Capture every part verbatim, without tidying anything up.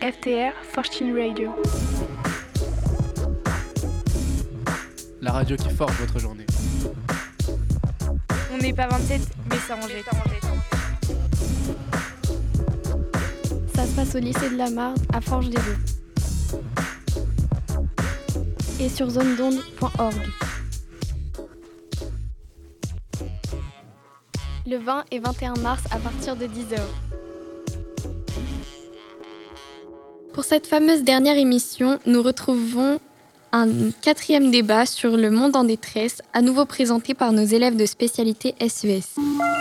F T R Fortune Radio. La radio qui forge votre journée. On n'est pas vingt-sept, mais ça en jette. Ça se passe au lycée de la Marne, à Forges-les-Eaux. Et sur zone d'onde point org. Le vingt et vingt et un mars à partir de dix heures. Pour cette fameuse dernière émission, nous retrouvons un quatrième débat sur le monde en détresse, à nouveau présenté par nos élèves de spécialité S E S.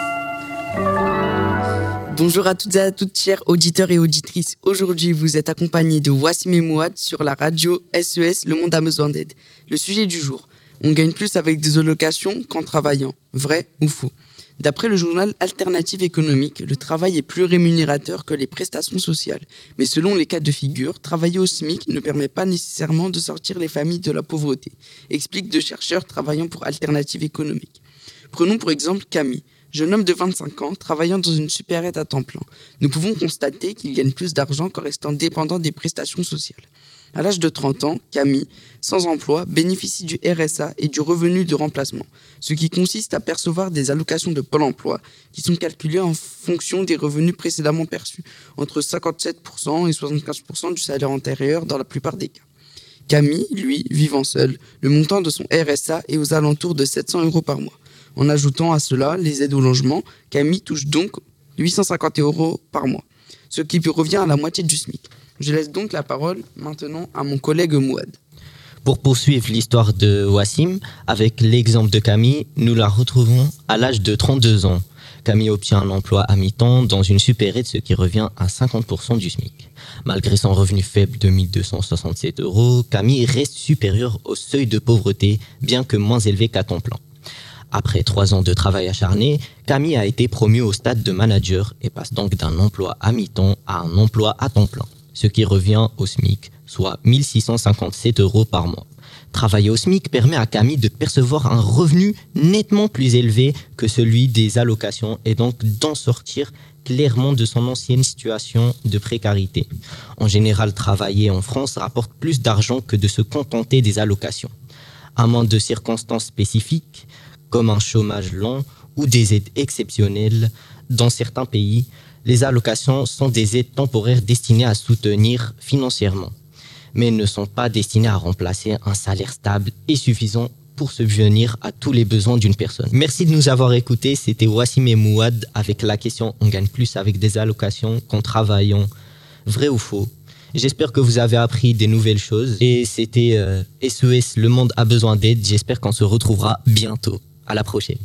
Bonjour à toutes et à toutes, chers auditeurs et auditrices. Aujourd'hui, vous êtes accompagnés de Wassim et Mouad sur la radio S E S Le Monde a besoin d'aide. Le sujet du jour, on gagne plus avec des allocations qu'en travaillant. Vrai ou faux ? D'après le journal Alternative économique, le travail est plus rémunérateur que les prestations sociales. Mais selon les cas de figure, travailler au SMIC ne permet pas nécessairement de sortir les familles de la pauvreté, expliquent deux chercheurs travaillant pour Alternative économique. Prenons pour exemple Camille, jeune homme de vingt-cinq ans, travaillant dans une supérette à temps plein. Nous pouvons constater qu'il gagne plus d'argent qu'en restant dépendant des prestations sociales. À l'âge de trente ans, Camille, sans emploi, bénéficie du R S A et du revenu de remplacement, ce qui consiste à percevoir des allocations de Pôle emploi qui sont calculées en fonction des revenus précédemment perçus, entre cinquante-sept pour cent et soixante-quinze pour cent du salaire antérieur dans la plupart des cas. Camille, lui, vivant seul, le montant de son R S A est aux alentours de sept cents euros par mois. En ajoutant à cela les aides au logement, Camille touche donc huit cent cinquante euros par mois, ce qui revient à la moitié du SMIC. Je laisse donc la parole maintenant à mon collègue Mouad. Pour poursuivre l'histoire de Wassim, avec l'exemple de Camille, nous la retrouvons à l'âge de trente-deux ans. Camille obtient un emploi à mi-temps dans une supérette, ce qui revient à cinquante pour cent du SMIC. Malgré son revenu faible de mille deux cent soixante-sept euros, Camille reste supérieure au seuil de pauvreté, bien que moins élevé qu'à temps plein. Après trois ans de travail acharné, Camille a été promue au stade de manager et passe donc d'un emploi à mi-temps à un emploi à temps plein, ce qui revient au SMIC, soit mille six cent cinquante-sept euros par mois. Travailler au SMIC permet à Camille de percevoir un revenu nettement plus élevé que celui des allocations et donc d'en sortir clairement de son ancienne situation de précarité. En général, travailler en France rapporte plus d'argent que de se contenter des allocations. À moins de circonstances spécifiques, comme un chômage long ou des aides exceptionnelles, dans certains pays, les allocations sont des aides temporaires destinées à soutenir financièrement, mais ne sont pas destinées à remplacer un salaire stable et suffisant pour subvenir à tous les besoins d'une personne. Merci de nous avoir écoutés, c'était Wassim et Mouad avec la question « On gagne plus avec des allocations qu'en travaillant ?» Vrai ou faux ? J'espère que vous avez appris des nouvelles choses et c'était euh, S E S Le Monde a besoin d'aide. J'espère qu'on se retrouvera bientôt. À la prochaine.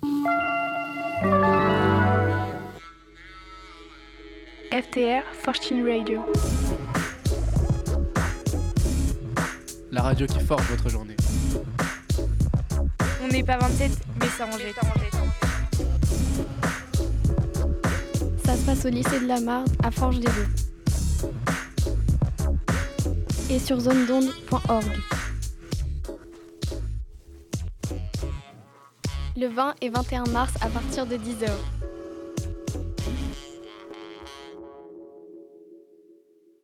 F T R Fortune Radio. La radio qui forge votre journée. On n'est pas vingt-sept, mais ça en jette. Ça se passe au lycée de la Marne, à Forges-les-Eaux. Et sur zone d'onde point org. Le vingt et vingt et un mars à partir de dix heures.